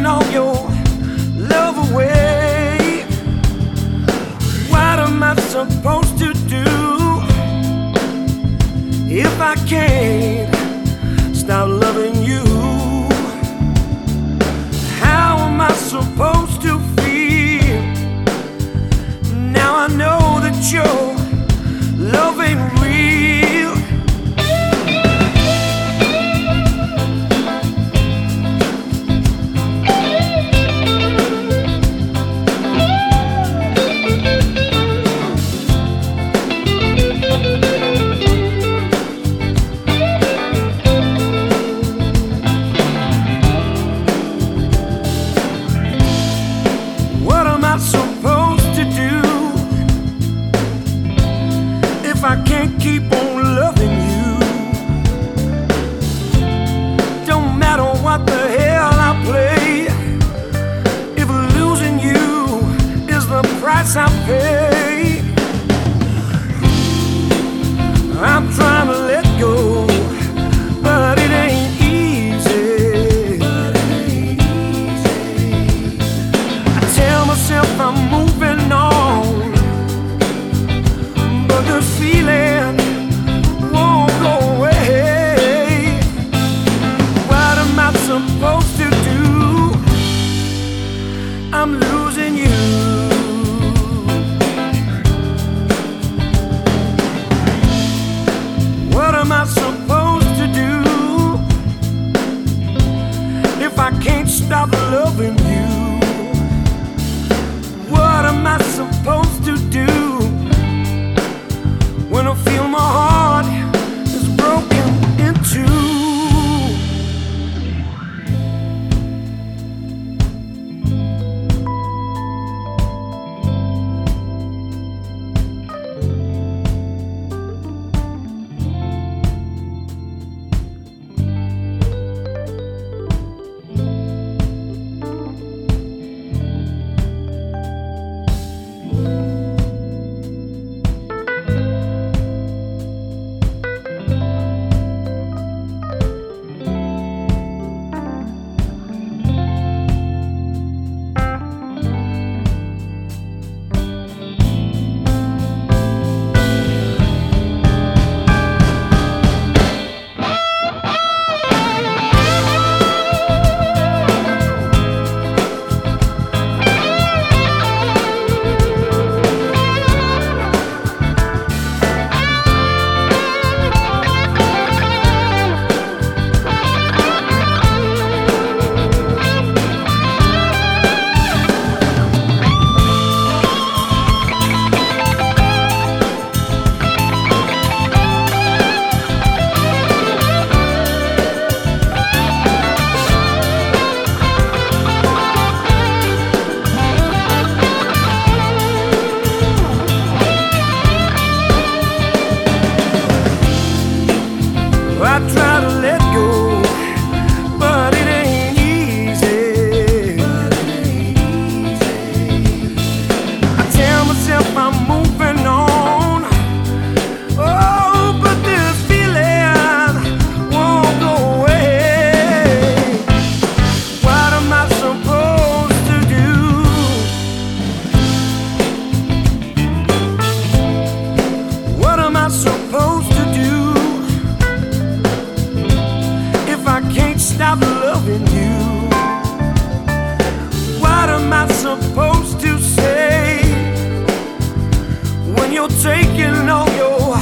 all your love away. What am I supposed to do if I can't stop loving you? How am I supposed to feel? Now I know that your love ain't real. What am I supposed to do if I can't keep on loving you? Don't matter what the hell I play, if losing you is the price I pay. I'm trying to let go, but it ain't easy. I tell myself I'm moving on, but the feeling won't go away. What am I supposed to do? I'm losing you. What am I supposed to do if I can't stop loving you? What am I supposed to do when I feel my heart is broken in two? I try to let go, but it ain't easy. I tell myself I'm moving on, oh, but this feeling won't go away. What am I supposed to do? What am I supposed to do if I can't stop loving you? What am I supposed to say when you're taking all your